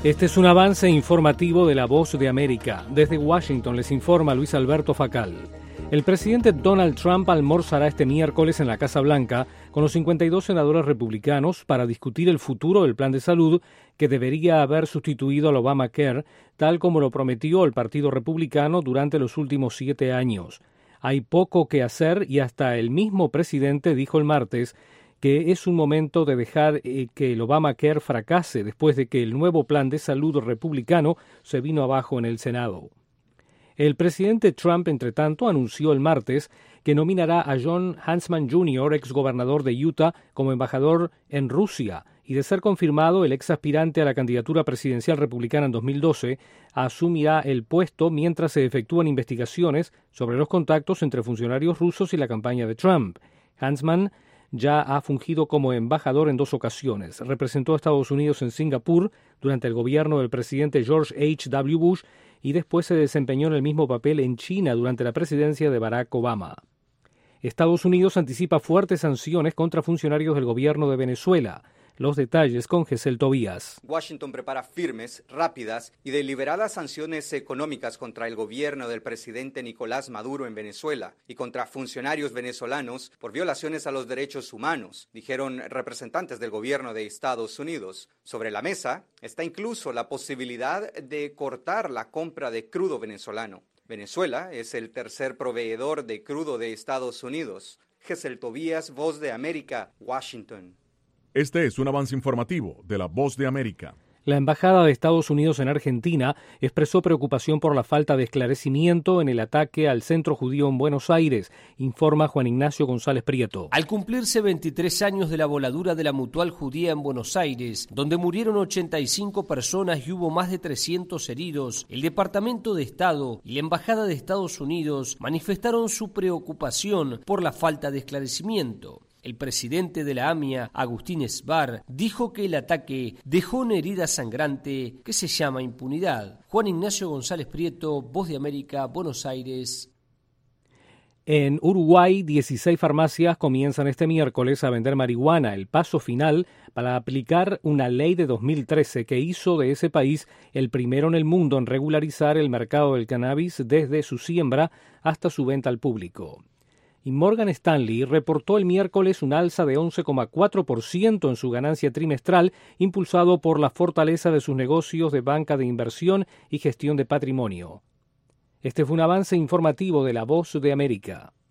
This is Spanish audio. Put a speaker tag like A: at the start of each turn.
A: Este es un avance informativo de La Voz de América. Desde Washington les informa Luis Alberto Facal. El presidente Donald Trump almorzará este miércoles en la Casa Blanca con los 52 senadores republicanos para discutir el futuro del plan de salud que debería haber sustituido al Obamacare, tal como lo prometió el Partido Republicano durante los últimos 7 años. Hay poco que hacer y hasta el mismo presidente dijo el martes que es un momento de dejar que el Obamacare fracase después de que el nuevo plan de salud republicano se vino abajo en el Senado. El presidente Trump, entre tanto, anunció el martes que nominará a Jon Huntsman Jr., exgobernador de Utah, como embajador en Rusia, y de ser confirmado, el ex aspirante a la candidatura presidencial republicana en 2012 asumirá el puesto mientras se efectúan investigaciones sobre los contactos entre funcionarios rusos y la campaña de Trump. Huntsman ya ha fungido como embajador en 2 ocasiones. Representó a Estados Unidos en Singapur durante el gobierno del presidente George H.W. Bush y después se desempeñó en el mismo papel en China durante la presidencia de Barack Obama. Estados Unidos anticipa fuertes sanciones contra funcionarios del gobierno de Venezuela. Los detalles con Gesell Tobías.
B: Washington prepara firmes, rápidas y deliberadas sanciones económicas contra el gobierno del presidente Nicolás Maduro en Venezuela y contra funcionarios venezolanos por violaciones a los derechos humanos, dijeron representantes del gobierno de Estados Unidos. Sobre la mesa está incluso la posibilidad de cortar la compra de crudo venezolano. Venezuela es el tercer proveedor de crudo de Estados Unidos. Gesell Tobías, Voz de América, Washington.
C: Este es un avance informativo de La Voz de América.
A: La Embajada de Estados Unidos en Argentina expresó preocupación por la falta de esclarecimiento en el ataque al centro judío en Buenos Aires, informa Juan Ignacio González Prieto.
D: Al cumplirse 23 años de la voladura de la Mutual Judía en Buenos Aires, donde murieron 85 personas y hubo más de 300 heridos, el Departamento de Estado y la Embajada de Estados Unidos manifestaron su preocupación por la falta de esclarecimiento. El presidente de la AMIA, Agustín Sbar, dijo que el ataque dejó una herida sangrante que se llama impunidad. Juan Ignacio González Prieto, Voz de América, Buenos Aires.
A: En Uruguay, 16 farmacias comienzan este miércoles a vender marihuana, el paso final para aplicar una ley de 2013 que hizo de ese país el primero en el mundo en regularizar el mercado del cannabis desde su siembra hasta su venta al público. Y Morgan Stanley reportó el miércoles un alza de 11,4% en su ganancia trimestral, impulsado por la fortaleza de sus negocios de banca de inversión y gestión de patrimonio. Este fue un avance informativo de La Voz de América.